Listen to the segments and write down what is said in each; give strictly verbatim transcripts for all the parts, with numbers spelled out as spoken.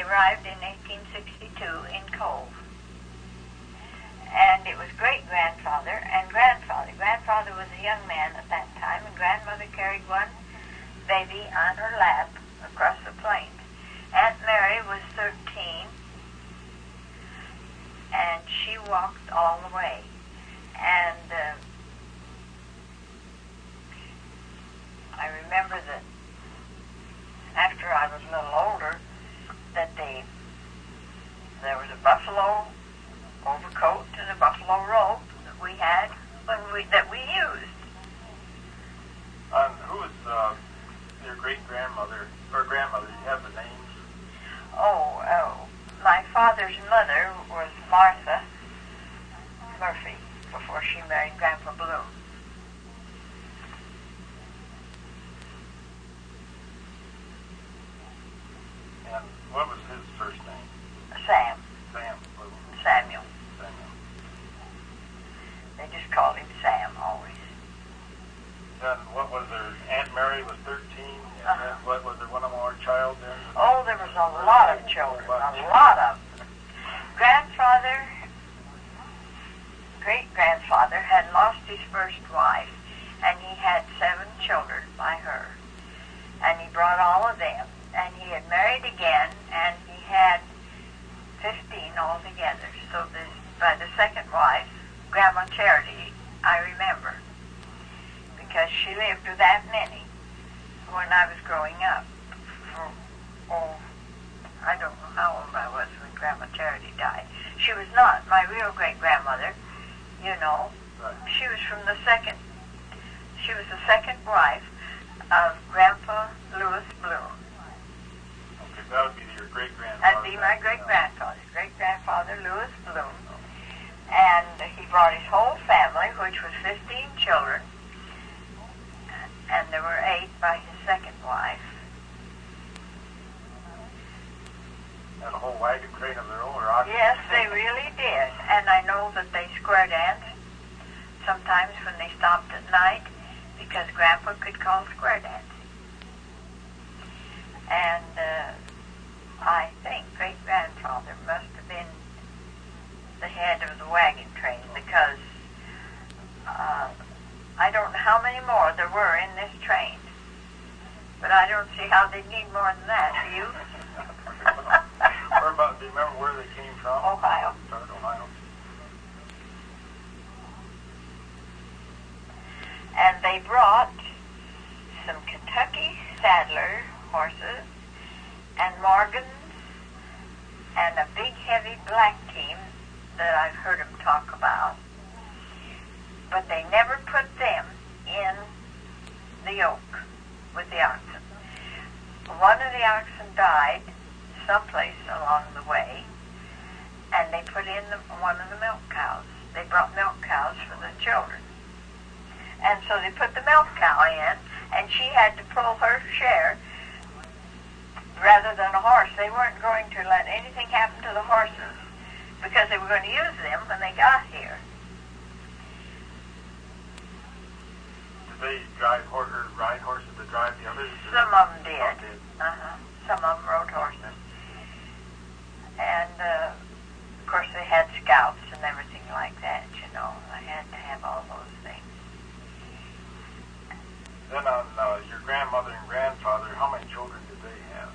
arrived in eighteen sixty-two in Cove. And it was great-grandfather and grandfather. Grandfather was a young man at that time, and grandmother carried one baby on her lap across the plains. Aunt Mary was thirteen, and she walked all the way. And uh, I remember that after I was a little older, that they, there was a buffalo overcoat and a buffalo robe that we had when we that we used. Um, who was uh, your great-grandmother or grandmother? You have the names? Oh, oh, my father's mother was Martha Murphy before she married Grandpa Bloom. And what was his first name? Sam. Sam. Samuel. Samuel. They just called him Sam always. And what was her? Aunt Mary was thirteen. And Uh-huh. then what was there one more child then? Oh, there was a lot of children, a lot of them. Grandfather, great-grandfather, had lost his first wife, and he had seven children by her. And he brought all of them, and he had married again, and he had fifteen altogether. So this, by the second wife, Grandma Charity, I remember, because she lived with that many when I was growing up. For, oh, I don't know how old I was when Grandma Charity died. She was not my real great-grandmother, you know. Right. She was from the second, she was the second wife of Grandpa Lewis Bloom. Okay, that would be your great-grandfather. That'd be my great-grandfather, great-grandfather Lewis Bloom. And he brought his whole family, which was fifteen children, and there were eight by his second wife. Had a whole wagon train of their own, or oxen? Yes, they really did. And I know that they square danced sometimes when they stopped at night, because Grandpa could call square dancing. And uh, I think great-grandfather must have been the head of the wagon train, because uh, I don't know how many more there were in this train. But I don't see how they'd need more than that, do you? Where about, do you remember where they came from? Ohio. Started Ohio. And they brought some Kentucky Saddler horses and Morgans and a big heavy black team that I've heard them talk about. But they never put them in the yoke with the oxen. One of the oxen died someplace along the way, and they put in the, one of the milk cows. They brought milk cows for the children. And so they put the milk cow in, and she had to pull her share rather than a horse. They weren't going to let anything happen to the horses because they were going to use them when they got here. Did they drive horse or ride horses to drive the others? Some of them did. Some did. Uh-huh. Some of them rode horses. And, uh, of course, they had scouts and everything like that, you know. They had to have all those things. Then on uh, your grandmother and grandfather, how many children did they have?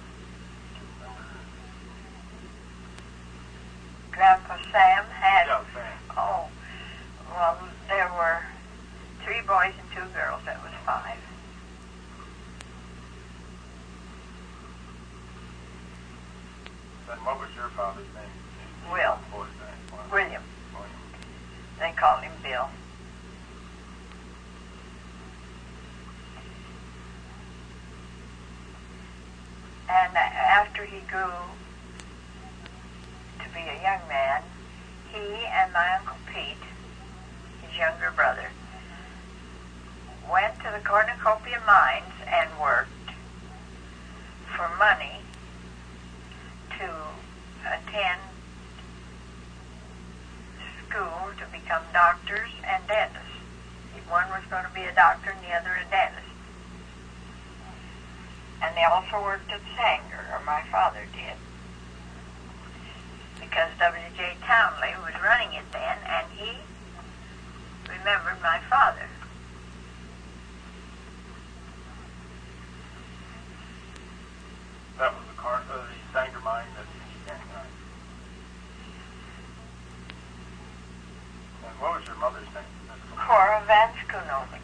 Grandpa Sam had, Yeah, Sam. oh, well, there were three boys and two girls. That was five. Then what was your father's name? Will. Boy's name? Well, William. William. They called him Bill. And uh, after he grew to be a young man, he and my Uncle Pete, his younger brother, went to the cornucopia mines and worked for money to attend school to become doctors and dentists. One was going to be a doctor and the other a dentist. And they also worked at Sanger, or my father did. because W J Townley was running it then, and he remembered my father. That was the car, uh, the Sanger mine that you can't find. And what was your mother's name? Cora Van Schoonover.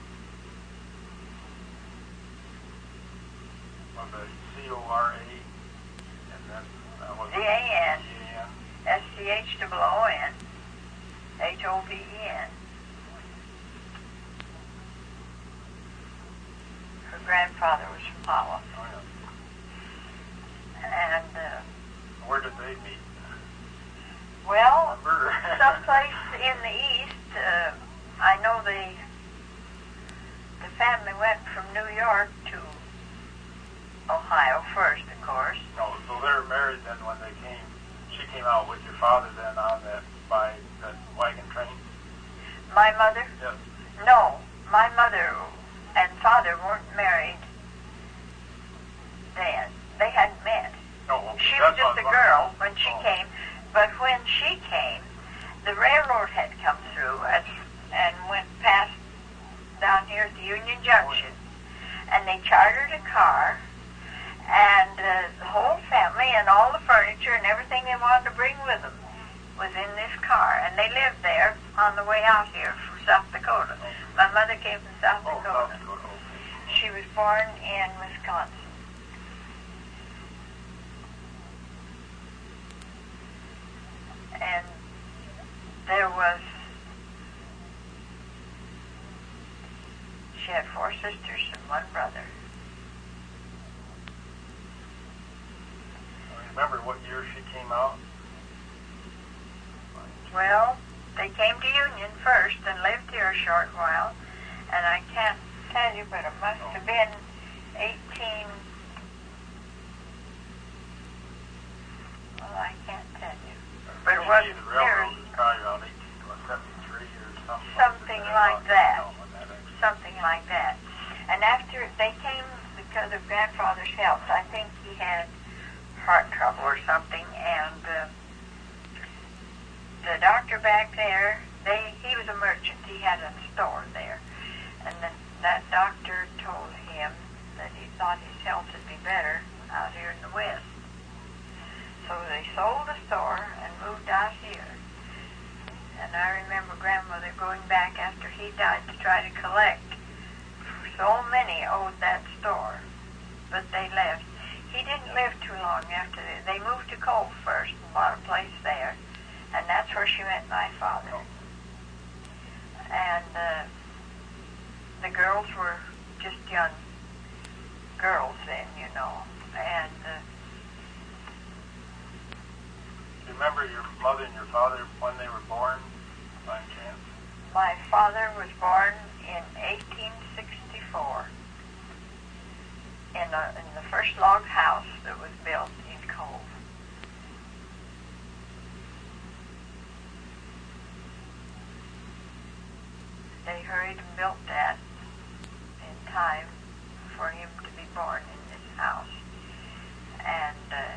Was it C O R A and then uh, what? D A N. D A N. S C H O O N. H O V E N. Her grandfather was from Iowa. Oh, yeah. And, uh, Where did they meet? well, Remember? someplace in the east, uh, I know the, the family went from New York to Ohio first, of course. No, so they were married then when they came. She came out with your father then on that, by that wagon train? My mother? Yes. No, my mother and father weren't married then. They hadn't met. No, well, She that's was just what a I'm girl wondering. when she Oh. came, but when she came, the railroad had come through and, and went past down here at the Union Junction, and they chartered a car, and uh, the whole family and all the furniture and everything they wanted to bring with them was in this car, and they lived there on the way out here from South Dakota. My mother came from South Oh, Dakota. South Dakota. Okay. She was born in Wisconsin. And there was, she had four sisters and one brother. I remember what year she came out? Well, they came to Union first and lived here a short while, and I can't tell you, but it must have been eighteen, well, I can't tell you. But it wasn't The railroad years. was probably around eighteen seventy-three or something. Something like that. No, when that actually- Something like that. And after they came because of grandfather's health, I think he had heart trouble or something, and uh, the doctor back there, they he was a merchant. He had a store there, and the, that doctor told him that he thought his health would be better out here in the West. So they sold the store and moved out here. And I remember grandmother going back after he died to try to collect. So many owed that store, but they left. He didn't live too long after that. They moved to Cove first and bought a place there, and that's where she met my father. And uh, the girls were just young girls then, you know. And uh, Do you remember your mother and your father when they were born, by any chance? my father was born in eighteen sixty-four in, a, in the first log house that was built in Cove. They hurried and built that in time for him to be born in this house. And uh,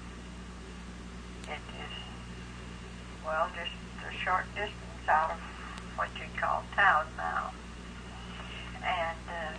it is, well, just a short distance out of what you'd call town now. And uh,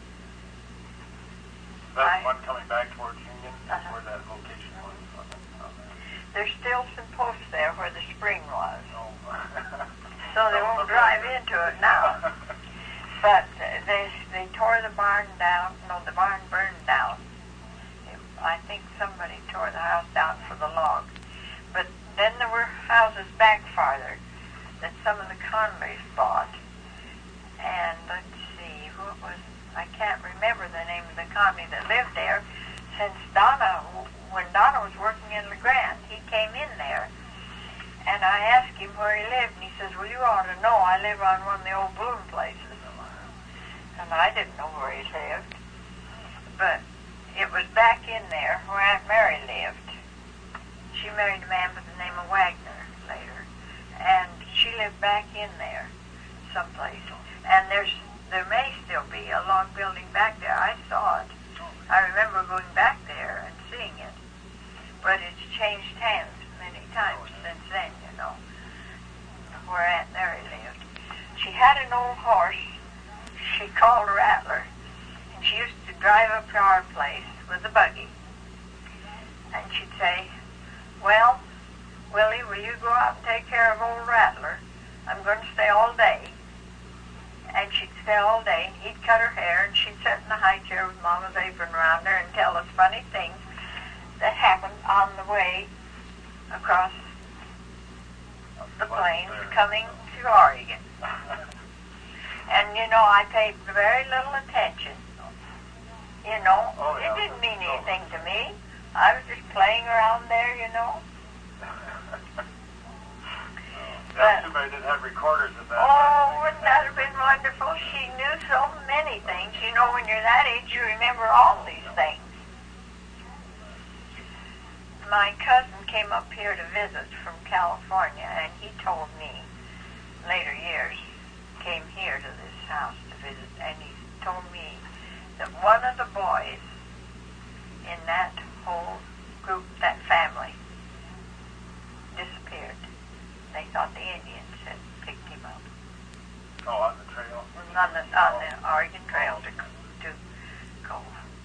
That's I- one coming back towards Union, that's Uh-huh. where that location was. on that- on that. there's still some posts there where the spring was. No. So they won't drive into it now. But uh, they they tore the barn down. No, the barn burned down. It, I think somebody tore the house down for the log. But then there were houses back farther that some of the Conleys bought. And let's see, what was, I can't remember the name of the Conley that lived there. Since Donna, when Donna was working in LeGrand, he came in there. And I asked him where he lived, and he says, well, you ought to know. I live on one of the old balloon places. And I didn't know where he lived. But it was back in there where Aunt Mary lived. She married a man by the name of Wagner later. And she lived back in there someplace. And there's there may still be a log building back there. I saw it. I remember going back there and seeing it. But it's changed hands many times since then, you know, where Aunt Mary lived. She had an old horse she called Rattler, and she used to drive up to our place with a buggy. And she'd say, well, Willie, will you go out and take care of old Rattler? I'm going to stay all day. And she'd stay all day, and he'd cut her hair, and she'd sit in the high chair with Mama's apron around her and tell us funny things that happened on the way across the plains coming to Oregon. And, you know, I paid very little attention. You know, oh, yeah. It didn't mean anything to me. I was just playing around there, you know. That's too bad I didn't have recorders at that oh, time. wouldn't that have been wonderful? She knew so many things. You know, when you're that age, you remember all these things. My cousin came up here to visit from California, and he told me, later years, came here to this house to visit, and he told me that one of the boys in that whole group, that family, disappeared. They thought the Indians had picked him up. Oh, on the trail? On the, on the Oregon Trail to, to go.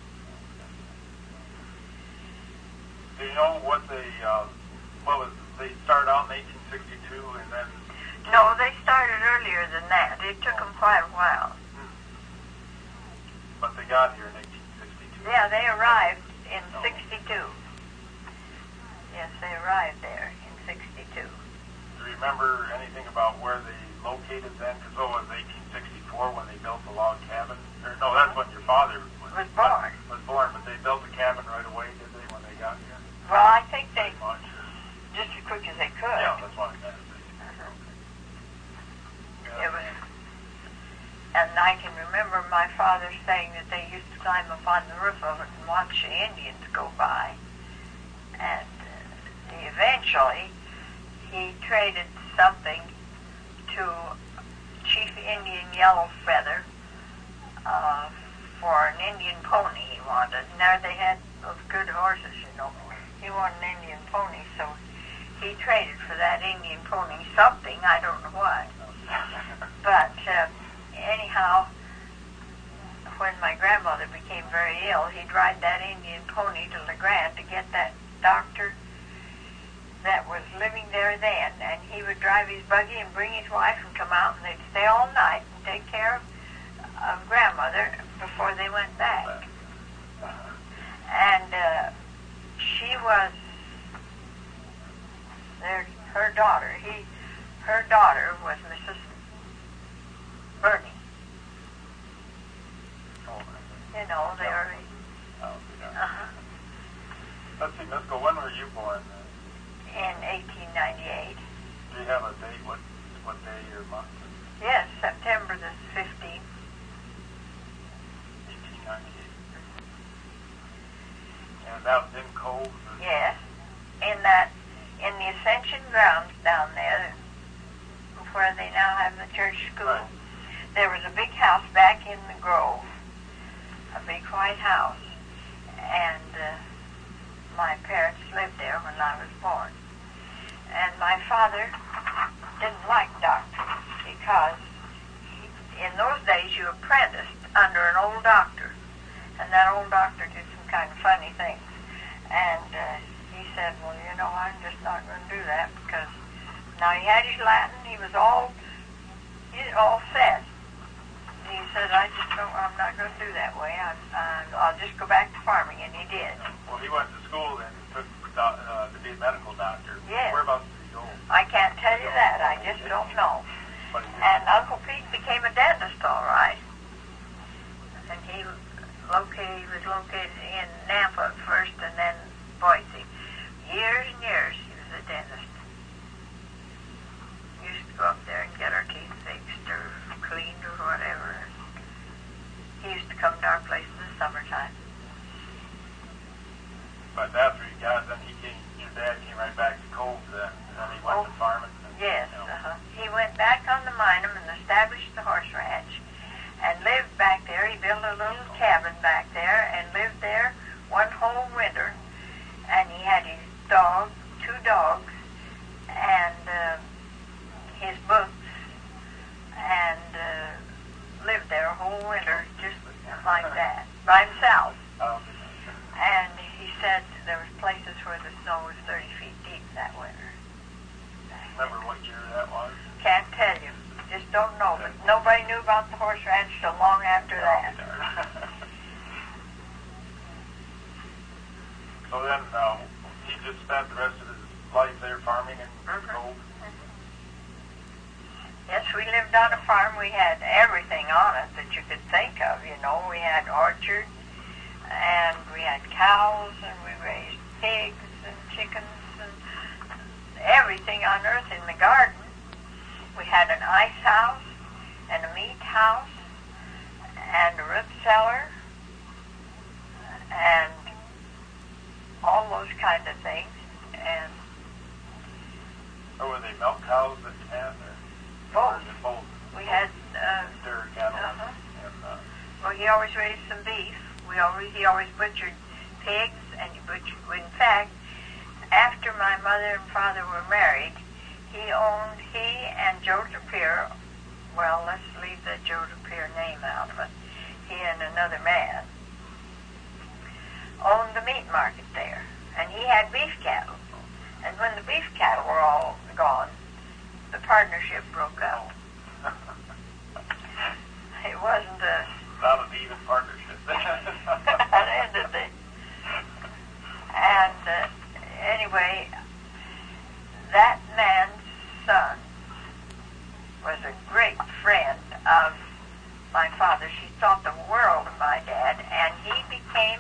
Do you know what they, uh, what was, they started out in eighteen sixty-two and then... No, they started earlier than that. It took them quite a while. Hmm. But they got here in eighteen sixty-two. Yeah, they arrived in No. sixty-two. Yes, they arrived there in sixty-two. Do you remember anything about where they located then? Because it was eighteen sixty-four when they built the log cabin. Or, no, that's when your father was, Was born. Was born, but they built the cabin right away, did they, when they got here? Well, I think they, Pretty much. just as quick as they could. Yeah, that's what I meant. Uh-huh. Yeah. It was, and I can remember my father saying that they used to climb up on the roof of it and watch the Indians go by. And uh, eventually, he traded something to Chief Indian Yellow Feather uh, for an Indian pony he wanted. And there they had those good horses, you know. He wanted an Indian pony, so he traded for that Indian pony something, I don't know what. But uh, anyhow, when my grandmother became very ill, he'd ride that Indian pony to La Grande to get that doctor that was living there then, and he would drive his buggy and bring his wife and come out, and they'd stay all night and take care of, of grandmother before they went back. And uh, she was their, her daughter. He, her daughter was Missus Burney. You know, they were. Oh, yeah. Uh-huh. Let's see, Miss Go, when were you born? In eighteen ninety-eight. Do you have a date? What what day or month? Yes, September the fifteenth. eighteen ninety-eight. And that was in Cove? Or... Yes. In that, in the Ascension grounds down there, where they now have the church school, right. There was a big house back in the grove, a big white house, and uh, my parents lived there when I was born. And my father didn't like doctors because he, in those days you apprenticed under an old doctor, and that old doctor did some kind of funny things. And uh, he said, well, you know, I'm just not going to do that because now he had his Latin, he was all, he was all set. He said, I just don't, I'm not going to do that way. I, I, I'll just go back to farming, and he did. Well, he went to school then took, uh, to be a medical doctor. Yes. Whereabouts did he go? I can't tell you that. I just don't know. And Uncle Pete became a dentist, all right. And he located, he was located in Nampa at first, and then Boise. Years and years he was a dentist. We used to go up there and get our teeth fixed or cleaned or whatever. He used to come to our place in the summertime. But after he places where the snow was thirty feet deep that winter. Remember what year that was? Can't tell you. Just don't know. But nobody knew about the horse ranch till long after that. So then uh, he just spent the rest of his life there farming and Mm-hmm. gold? Mm-hmm. Yes, we lived on a farm. We had everything on it that you could think of, you know. We had orchards, and we had cows, and we raised pigs and chickens and everything on earth in the garden. We had an ice house and a meat house and a root cellar and all those kind of things. And or were they milk cows that you had there? both. Both. We had uh, dairy cattle uh-huh. and uh, well, he always raised some beef. We always he always butchered pigs, and he butchered. In fact, after my mother and father were married, he owned he and Joe DePere. Well, let's leave the Joe DePere name out of it. He and another man owned the meat market there, and he had beef cattle. And when the beef cattle were all gone, the partnership broke up. It wasn't a not an even partnership. that ended it. And uh, anyway, that man's son was a great friend of my father. She thought the world of my dad, and he became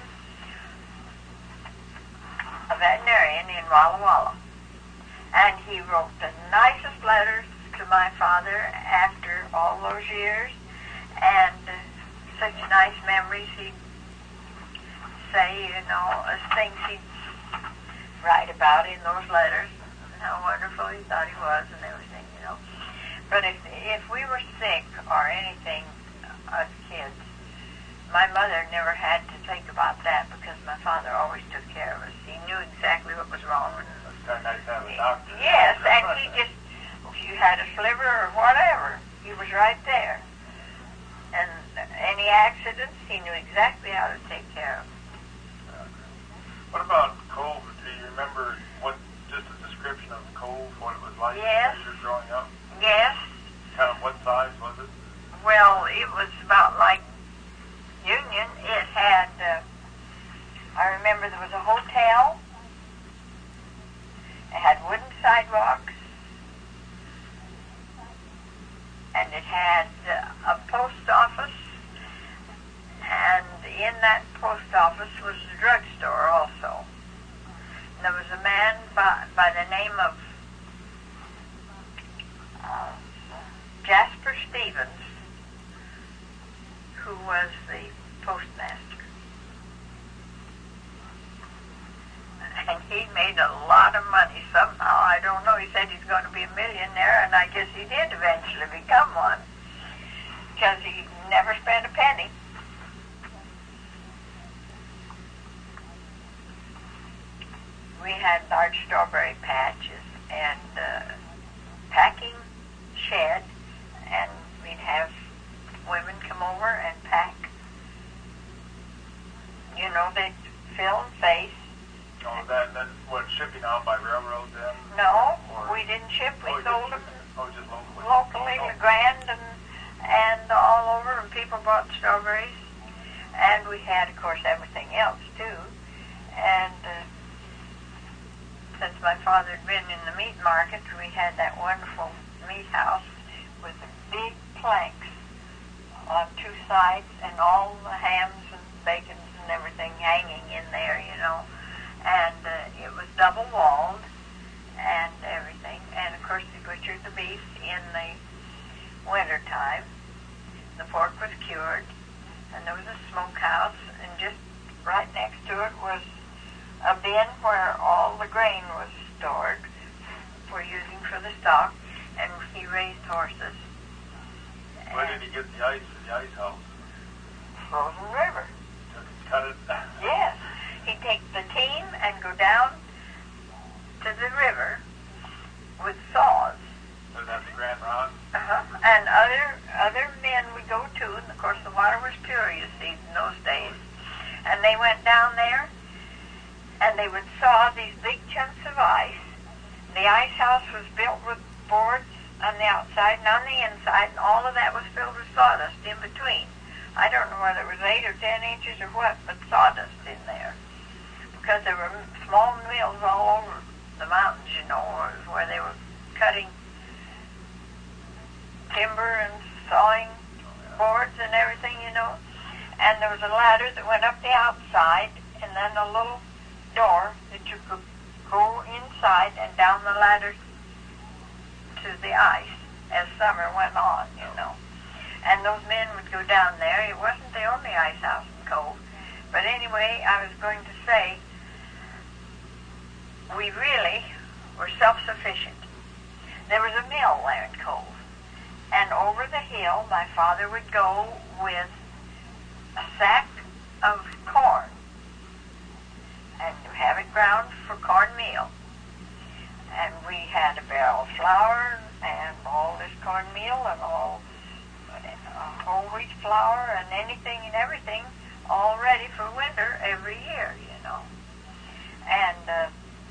a veterinarian in Walla Walla. And he wrote the nicest letters to my father after all those years, and uh, such nice memories he'd say, you know, as things he'd write about in those letters, and how wonderful he thought he was and everything, you know. But if if we were sick or anything as kids, my mother never had to think about that because my father always took care of us. He knew exactly what was wrong. And It's kind of nice to have a doctor. yes, and he just, if you had a sliver or whatever, he was right there. And any accidents, he knew exactly how to take care of them. What about Cove? Do you remember what, just a description of Cove, what it was like Yes. as you were growing up? Yes, Kind of what size was it? well, it was about like Union. It had, uh, I remember there was a hotel. It had wooden sidewalks. And it had uh, a post office. And in that post office was a drugstore also. And there was a man by, by the name of uh, Jasper Stevens, who was the postmaster. And he made a lot of money somehow. I don't know. He said he's going to be a millionaire, and I guess he did eventually become one, because he never spent a penny. We had large strawberry patches and uh, packing shed, and we'd have women come over and pack. You know, they'd fill and face. Oh, that, that's what, shipping out by railroad then? No, Or- we didn't ship. We Oh, you sold didn't them ship it. Oh, just locally? locally, Oh. the Grand and and all over, and people bought strawberries. And we had, of course, everything else too. And uh, since my father had been in the meat market, we had that wonderful meat house with the big planks on two sides, and all the hams and bacons and everything hanging in there, you know. And uh, it was double walled and everything. And of course, they butchered the beef in the winter time. The pork was cured, and there was a smokehouse, and just right next to it was a bin where all the grain was stored for using for the stock, and he raised horses. Where did he get the ice for the ice house? Frozen River. Took it, cut it? Yes. He'd take the team and go down to the river with saws. Was that the Grand Ron? Uh-huh. And other other men would go too, and of course the water was pure, you see, in those days. And they went down there, and they would saw the these big chunks of ice. The ice house was built with boards on the outside and on the inside, and all of that was filled with sawdust in between. I don't know whether it was eight or ten inches or what, but sawdust in there. Because there were small mills all over the mountains, you know, where they were cutting timber and sawing boards and everything, you know. And there was a ladder that went up the outside, and then a little door that you could go inside and down the ladder to the ice as summer went on, you know. And those men would go down there. It wasn't the only ice house in Cove. But anyway, I was going to say, we really were self-sufficient. There was a mill there in Cove. And over the hill, my father would go with a sack of corn and have it ground for cornmeal. And we had a barrel of flour and all this cornmeal and all uh, whole wheat flour and anything and everything all ready for winter every year, you know. And uh,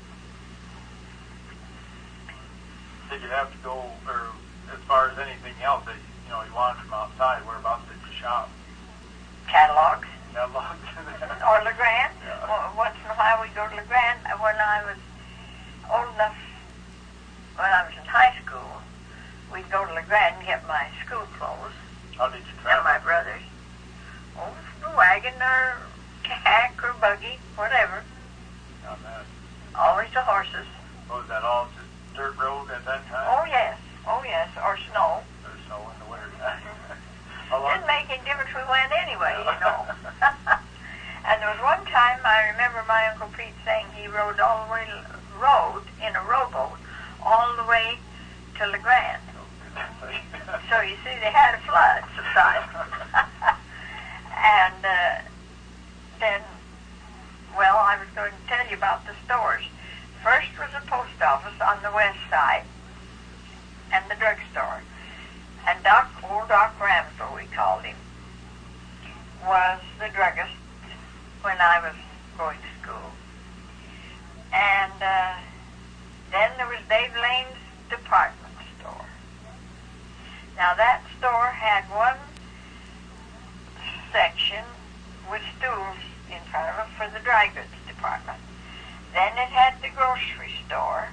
did you have to go, or as far as anything else that you know you wanted from outside, whereabouts did you shop? Catalogs. Catalogs. Or LeGrand. Yeah. Well, once in a while we'd go to LeGrand. When I was old enough, when I was in high school, we'd go to LeGrand and get my school clothes. How did you And travel? my brothers. Oh, a wagon or hack or buggy, whatever. On that. Always the horses. Was that all just dirt road at that time? Oh, yes. Oh, yes. Or snow. Or snow in the winter time? How long? Didn't make any difference we went anyway, you know. And there was one time I remember my Uncle Pete saying he rode all the way, rode in a rowboat all the way to LeGrand. So you see, they had a flood sometimes. And uh, then, well, I was going to tell you about the stores. First was the post office on the west side, and the drugstore. And Doc, old Doc Ramsel, we called him, was the druggist when I was going to school. And uh, then there was Dave Lane's department store. Now that store had one section with stools in front of it for the dry goods department. Then it had the grocery store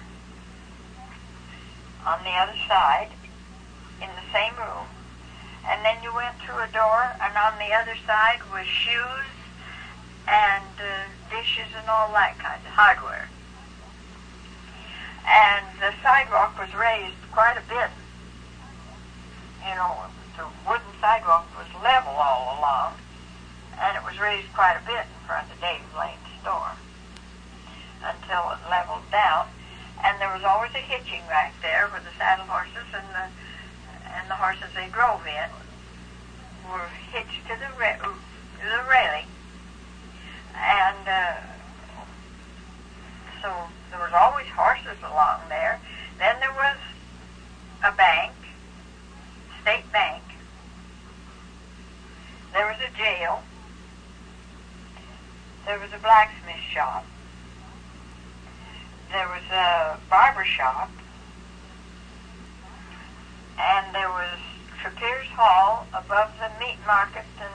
on the other side in the same room. And then you went through a door, and on the other side was shoes and uh, dishes and all that kind of hardware. And the sidewalk was raised quite a bit. You know, the wooden sidewalk was level all along, and it was raised quite a bit in front of Dave Lane's store until it leveled down. And there was always a hitching rack there where the saddle horses and the and the horses they drove in were hitched to the ra- to the railing. And uh, so there was always horses along there. Then there was a bank, State Bank. There was a jail. There was a blacksmith shop. There was a barber shop. And there was Trappiers Hall above the meat market and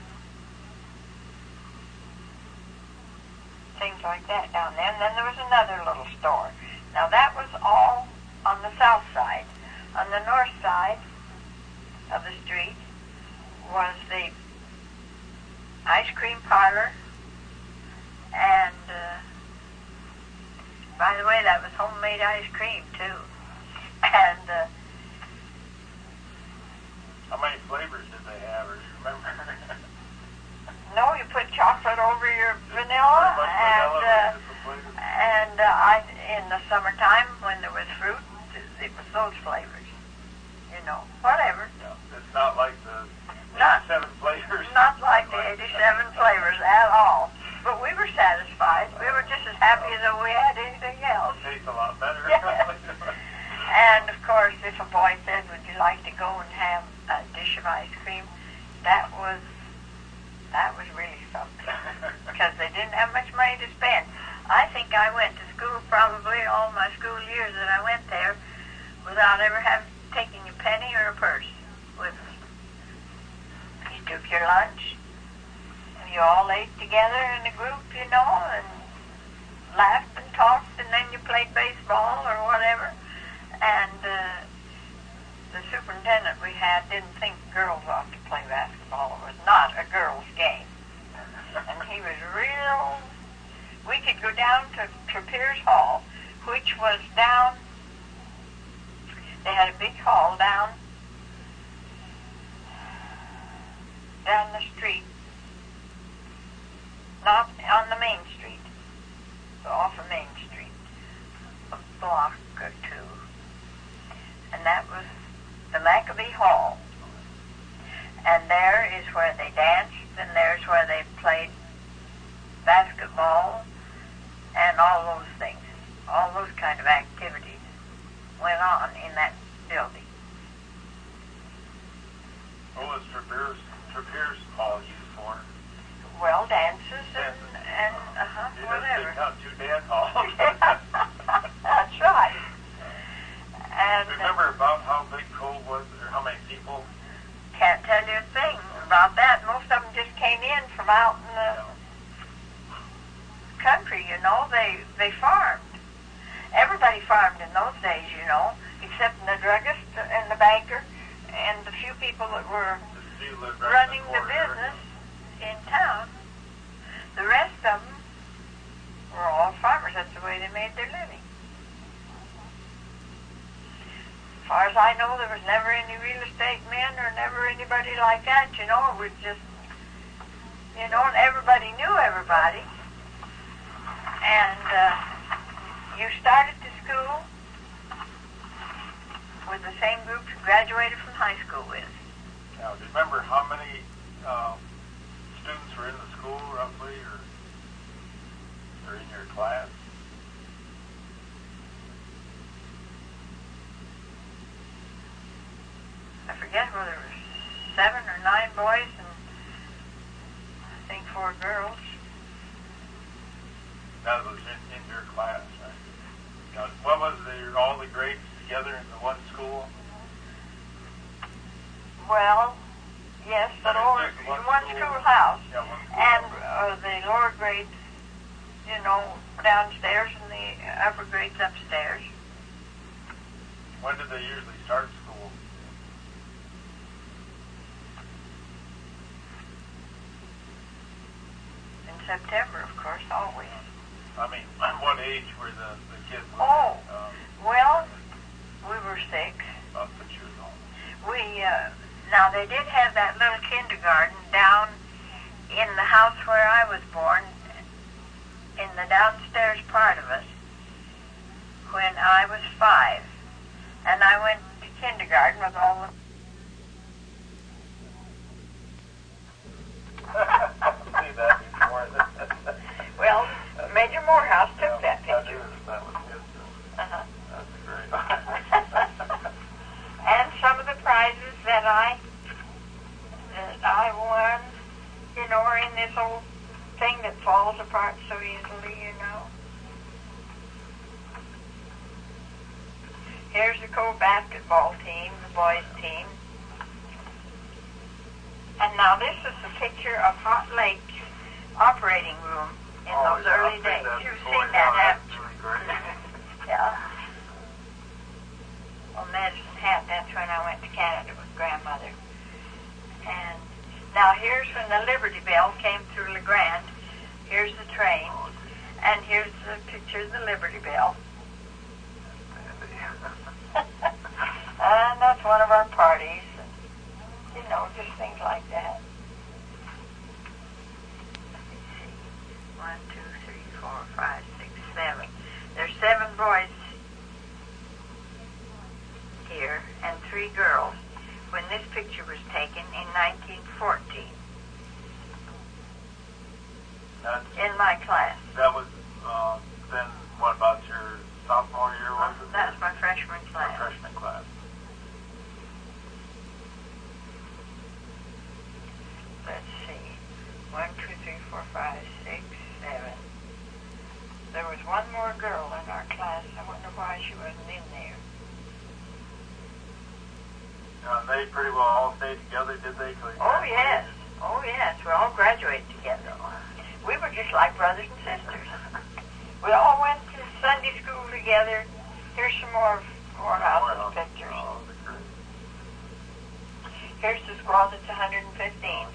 things like that down there. And then there was another little store. Now that was all on the south side. On the north side of the street was the ice cream parlor. And uh, by the way, that was homemade ice cream too. And uh, how many flavors did they have, or do you remember? no, you put chocolate over your vanilla, and uh, and uh, I in the summertime when there was fruit, it was those flavors. You know, whatever. Yeah, it's not like the Not- eighty-seven flavors. Not like the eighty-seven flavors at all. But we were satisfied. We were just as happy as though we had anything else. It tastes a lot better. Yes. And of course, if a boy said, "Would you like to go and have a dish of ice cream?" that was that was really something because they didn't have much money to spend. I think I went to school probably all my school years that I went there without ever having taken a penny or a purse with me. You took your lunch, and you all ate together in a group, you know, and laughed and talked, and then you played baseball or whatever. And uh, the superintendent we had didn't think girls ought to play basketball. It was not a girls' game. And he was real. We could go down to Trapeers Hall, which was down, they had a big hall down, down the street, not on the main street, so off of Main Street, a block or two. And that was the Maccabee Hall. And there is where they danced, and there's where they played basketball, and all those things. All those kind of activities went on in that building. What was Trapeers, Trapeers Hall used for? Well, dances and, Dances. and uh-huh, You whatever. just count two dance halls. That's right. And Remember about how big Cove was, or how many people? Can't tell you a thing about that. Most of them just came in from out in the country, you know. They they farmed. Everybody farmed in those days, you know, except the druggist and the banker and the few people that were running the business in town. The rest of them were all farmers. That's the way they made their living. As far as I know, there was never any real estate men or never anybody like that, you know. It was just, you know, and everybody knew everybody. And uh, you started to school with the same group you graduated from high school with. Now, do you remember how many um, students were in the school, roughly, or, or in your class? I forget whether it was seven or nine boys and I think four girls. That was in, in your class, right? Now, what was the, all the grades together in the one school? Well, yes, the lower, in one schoolhouse. Yeah, one school. And uh, the lower grades, you know, downstairs and the upper grades upstairs. When did they usually start school? In September, of course, always. I mean, at what age were the, the kids? Oh, um, well, we were six. about six years old. We, uh, now they did have that little kindergarten down in the house where I was born, in the downstairs part of it, when I was five. And I went to kindergarten with all the... See that before. Well, Major Morehouse took that I picture. knew that was his. too. Uh-huh. That's great. And some of the prizes that I that I won, you know, are in this old thing that falls apart so easily, you know. Here's the Cove basketball team, the boys' team. And now this is the picture of Hot Lake's operating room in Oh, those yeah, early I've seen days. that You've before. seen Yeah, that, haven't that's you? really great. Yeah. Well, Medicine Hat, that's when I went to Canada with Grandmother. And now here's when the Liberty Bell came through La Grande. Here's the train. And here's the picture of the Liberty Bell. And that's one of our parties. And, you know, just things like that. Let me see. One, two, three, four, five, six, seven. There's seven boys here and three girls when this picture was taken in nineteen fourteen That's, in my class. that was um, then, what about your sophomore year? Was it? That's my freshman Your class. freshman class. Let's see. One, two, three, four, five, six, seven. There was one more girl why she wasn't in there. Uh, they pretty well all stayed together, did they? till you Oh, graduated? yes. Oh, yes. We all graduated together. We were just like brothers and sisters. We all went to Sunday school together. Here's some more Morehouse pictures. Oh, the great. Here's the squaw that's one hundred fifteen.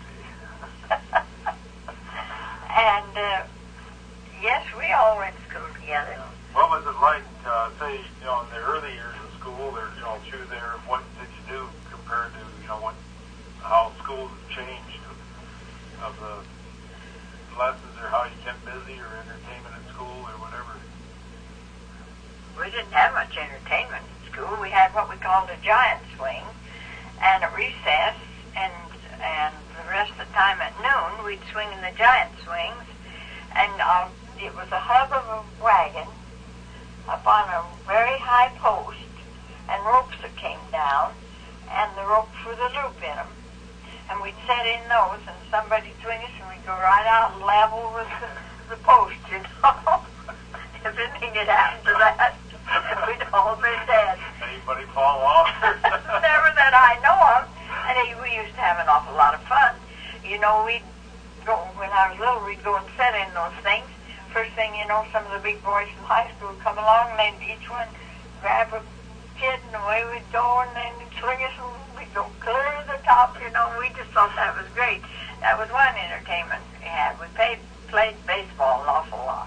And, uh, yes, we all went to school together. What was it like, uh, say, you know, in the early years of school, or, you know, through there, what did you do compared to, you know, what, how schools changed of the lessons, or how you kept busy, or entertainment at school, or whatever? We didn't have much entertainment in school. We had what we called a giant swing, and at recess, and and the rest of the time at noon, we'd swing in the giant swings, and uh, it was a hub of a wagon up on a very high post, and ropes that came down, and the ropes with a loop in them. And we'd set in those, and somebody'd swing us, and we'd go right out level with the, the post, you know. If anything had happened to that, we'd all been dead. Anybody fall off? Never that I know of. And he, we used to have an awful lot of fun. You know, we'd go, when I was little, we'd go and set in those things. First thing you know, some of the big boys from high school would come along, and they'd each one grab a kid, and away we'd go, and then they'd swing us, and we'd go clear to the top, you know. We just thought that was great. That was one entertainment we had. We played, played baseball an awful lot.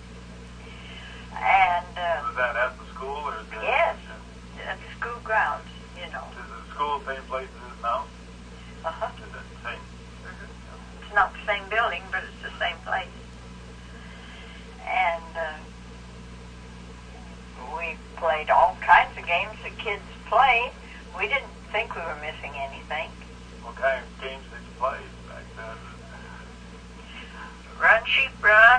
And, uh, was that at the school, or is it? Yes, at the school grounds, you know. Is the school the same place it is now? Uh-huh. Is it the same? Mm-hmm. It's not the same building, but it's the same place. And uh, we played all kinds of games that kids play. We didn't think we were missing anything. What kind of games did you play back then? Run, sheep, run.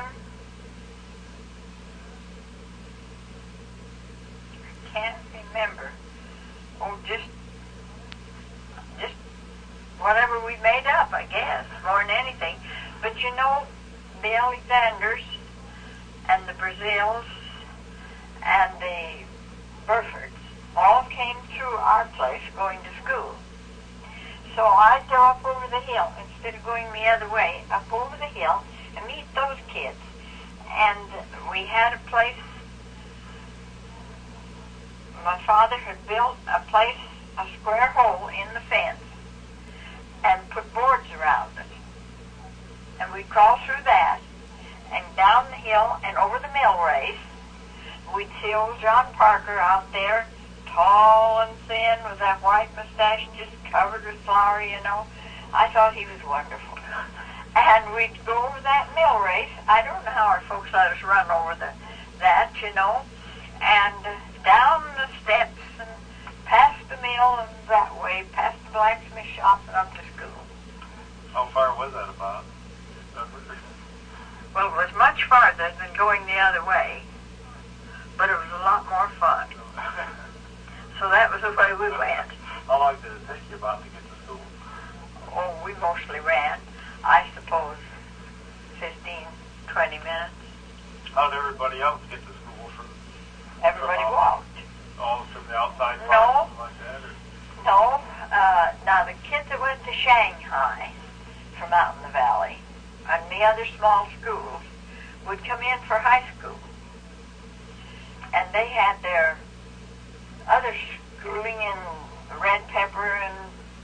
Can't remember. Oh, just, just whatever we made up, I guess, more than anything. But you know, the Alexanders and the Brazils and the Burfords all came through our place going to school. So I'd go up over the hill instead of going the other way, up over the hill and meet those kids. And we had a place. My father had built a place, a square hole in the fence, and put boards around it. And we'd crawl through that, and down the hill and over the mill race. We'd see old John Parker out there, tall and thin, with that white mustache just covered with flour, you know. I thought he was wonderful. And we'd go over that mill race. I don't know how our folks let us run over the, that, you know, and uh, down the steps and past the mill and that way, past the blacksmith shop and up to school. How far was that about? Well, it was much farther than going the other way, but it was a lot more fun. So that was the way we went. How long did it take you about to get to school? Oh, we mostly ran. I suppose fifteen, twenty minutes. How did everybody else get to school from? Everybody from, walked. All from the outside No. part, something like that? Or? No. Uh, now, the kids that went to Shanghai from out in the valley and the other small schools would come in for high school. And they had their other schooling in Red Pepper and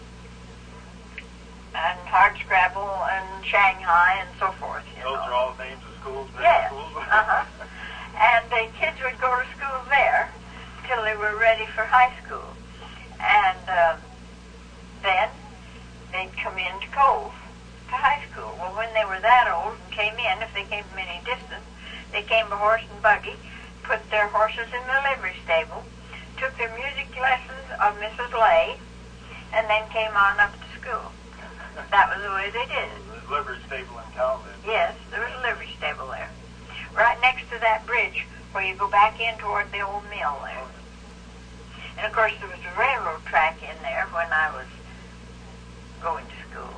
and Hardscrabble and Shanghai and so forth. You Those know. are all names of schools, big Yes. schools? Uh-huh. And the kids would go to school there till they were ready for high school. And uh, then they'd come into Cove to high school. Well, when they were that old and came in, if they came from any distance, they came by horse and buggy, put their horses in the livery stable, took their music lessons of Missus Lay, and then came on up to school. That was the way they did it. The livery stable in town then? Yes, there was a livery stable there. Right next to that bridge where you go back in toward the old mill there. And of course there was a railroad track in there when I was going to school.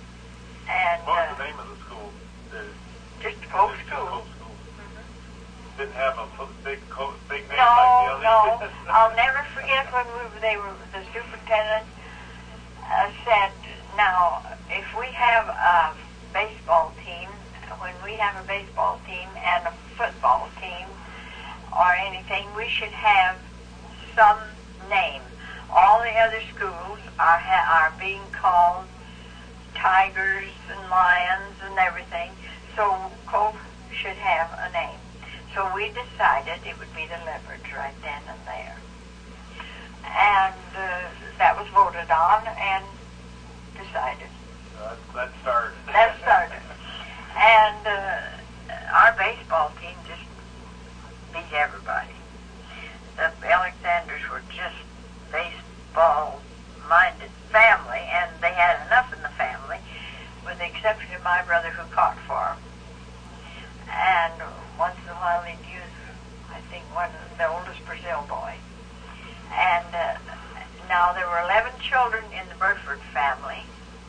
And What was uh, the name of the school? The, just Cove the School. Cove School. Mm-hmm. didn't have a big coat, big name No, like the no. others. I'll never forget when we were, they were, the superintendent uh, said, now, if we have a baseball team, when we have a baseball team and a football team or anything, we should have some name. All the other schools are ha- are being called Tigers and Lions and everything, so Cove should have a name. So we decided it would be the Leopards right then and there. And uh, that was voted on and decided. Uh, that started. That started. And uh, our baseball team just beat everybody. The Alexanders were just baseball-minded family, and they had enough in the family, with the exception of my brother who caught for them. And once in a while they'd use, I think, one of the oldest Brazil boy. And uh, now there were eleven children in the Burford family,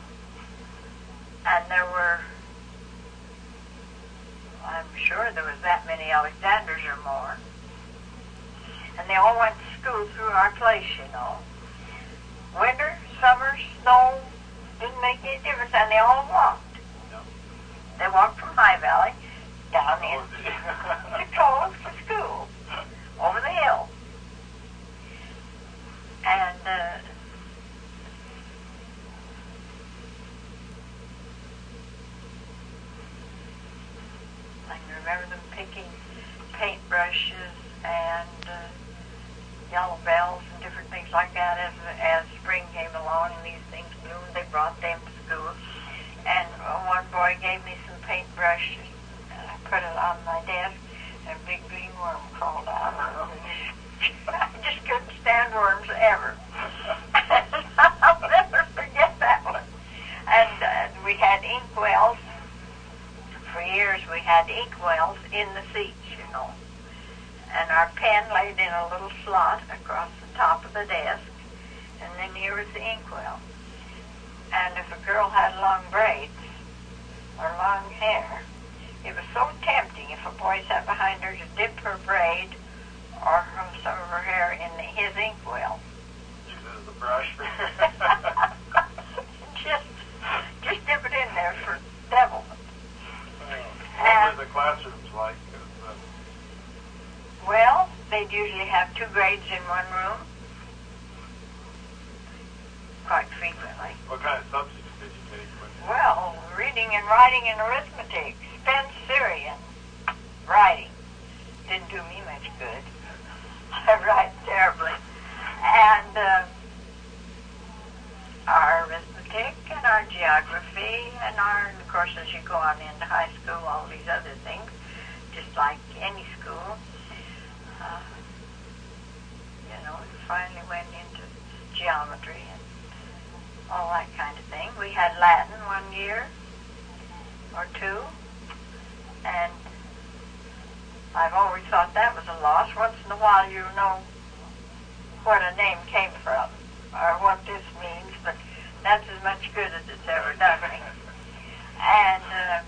and there were, I'm sure there was that many Alexanders or more. And they all went to school through our place, you know. Winter, summer, snow, didn't make any difference, and they all walked. Yep. They walked from High Valley down in to Cove to school, over the hill. And uh, I can remember them picking paintbrushes and uh, yellow bells and different things like that as as spring came along and these things bloomed. They brought them to school. And uh, one boy gave me some paintbrushes, and I put it on my desk, and a big green worm crawled out. I just couldn't stand worms ever. I'll never forget that one. And uh, we had inkwells. For years we had inkwells in the seats, you know. And our pen laid in a little slot across the top of the desk, and then here was the inkwell. And if a girl had long braids or long hair, it was so tempting if a boy sat behind her to dip her braid or some of her hair in his inkwell. Use it as a brush. just, just dip it in there for devilment. What were the classrooms like? Uh, Well, they'd usually have two grades in one room, quite frequently. What kind of subjects did you take? When you... Well, reading and writing and arithmetic, Spencerian writing. Didn't do me much good. I write terribly. And uh, our arithmetic and our geography and our, of course, as you go on into high school, all these other things, just like any school. Uh, you know, we finally went into geometry and all that kind of thing. We had Latin one year or two, and I've always thought that was a loss. Once in a while you know what a name came from or what this means, but that's as much good as it's ever done me. And uh,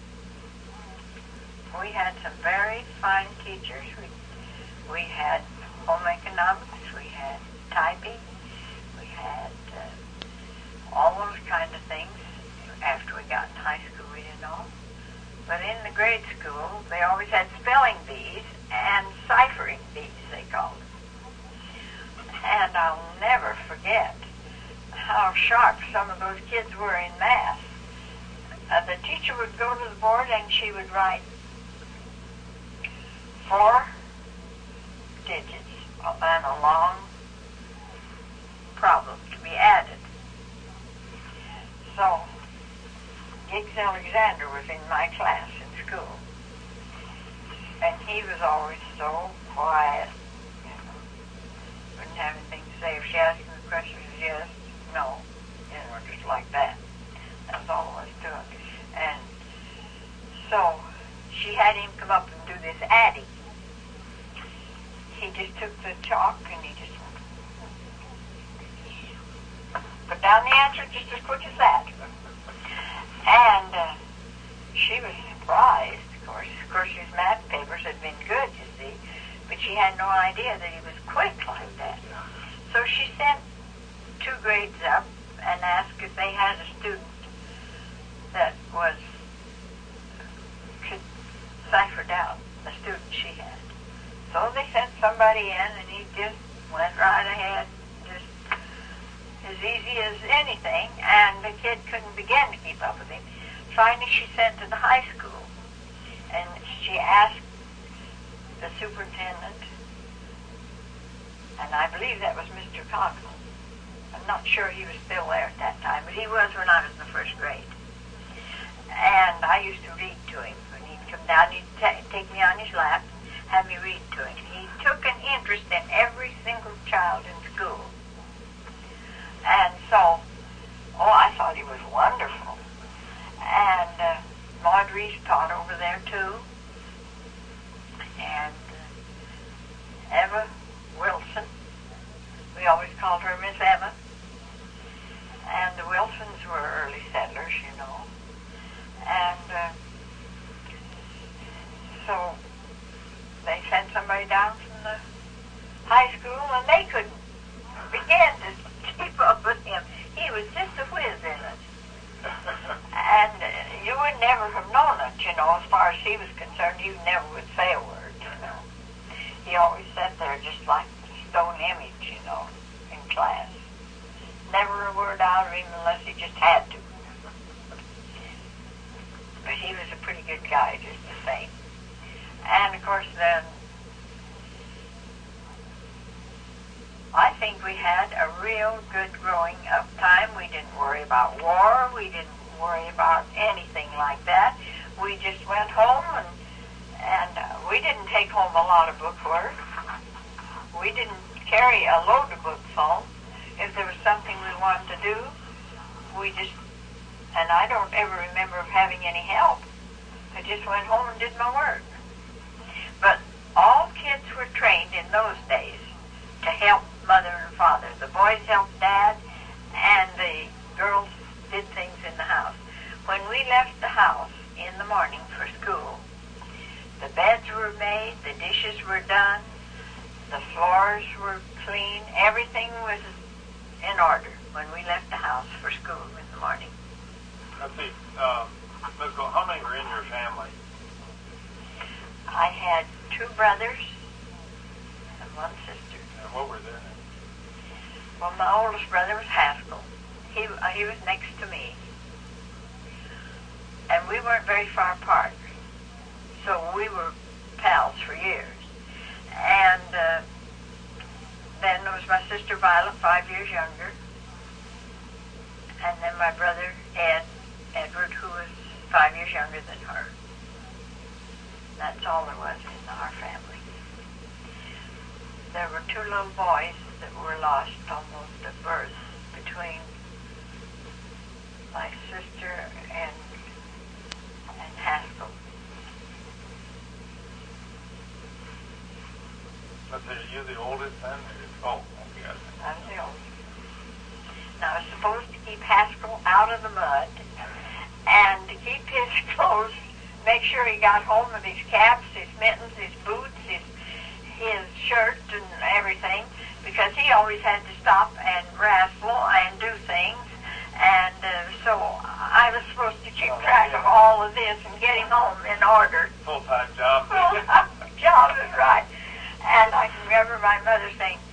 we had some very fine teachers. We We had home economics, we had typing, we had uh, all those kind of things after we got in high school, you know. But in the grade school, they always had spelling bees and ciphering bees, they called them. And I'll never forget how sharp some of those kids were in math. Uh, the teacher would go to the board and she would write four digits and a long problem to be added. So, Giggs Alexander was in my class in school, and he was always so quiet, you know, wouldn't have anything to say. If she asked him a question, yes, no, you know, just like that. That was all there was to it. And so, she had him come up and do this adding. He just took the chalk and he just put down the answer just as quick as that. And uh, she was surprised, of course. Of course, his math papers had been good, you she had no idea that he was quick like that. So she sent two grades up and asked if they had a student that was could ciphered out the student she had. So they sent somebody in, and he just went right ahead, just as easy as anything, and the kid couldn't begin to keep up with him. Finally, she sent to the high school, and she asked the superintendent, and I believe that was Mister Coughlin. I'm not sure he was still there at that time, but he was when I was in the first grade. And I used to read to him. When he'd come down, he'd t- take me on his lap, have me read to him. He took an interest in every single child in school. And so, oh, I thought he was wonderful. And uh, Maud Reese taught over there, too. And uh, Eva Wilson. We always called her Miss Emma. And the Wilsons were early settlers, you know. And uh, so they sent somebody down from the high school, and they couldn't begin to keep up with him. He was just a whiz in it. And uh, you would never have known it, you know, as far as he was concerned. He never would say a word, you know. He always sat there just like a stone image, you know, in class. Never a word out of him unless he just had to. But he was a pretty good guy, just the same. And, of course, then, I think we had a real good growing up time. We didn't worry about war. We didn't worry about anything like that. We just went home, and, and uh, we didn't take home a lot of bookwork. We didn't carry a load of books home. If there was something we wanted to do, we just, and I don't ever remember of having any help. I just went home and did my work. But all kids were trained in those days to help mother and father. The boys helped dad, and the girls did things in the house. When we left the house in the morning for school, the beds were made, the dishes were done, the floors were clean, everything was in order when we left the house for school in the morning. Let's see, uh, Miz Gold, how many were in your family? I had two brothers and one sister. And what were their names? Well, my oldest brother was Haskell. He, uh, he was next to me. And we weren't very far apart. So we were pals for years. And uh, then there was my sister Violet, five years younger. And then my brother Ed, Edward, who was five years younger than her. That's all there was in our family. There were two little boys that were lost almost at birth between my sister and and Haskell. Let's see, are you the oldest then? Oh, okay. I'm the oldest. Now I was supposed to keep Haskell out of the mud and to keep his clothes, make sure he got home with his caps, his mittens, his boots, his his shirt and everything, because he always had to stop and wrestle and do things. And uh, so I was supposed to keep track of all of this and get him home in order. Full-time job. Full-time job is right. And I can remember my mother saying,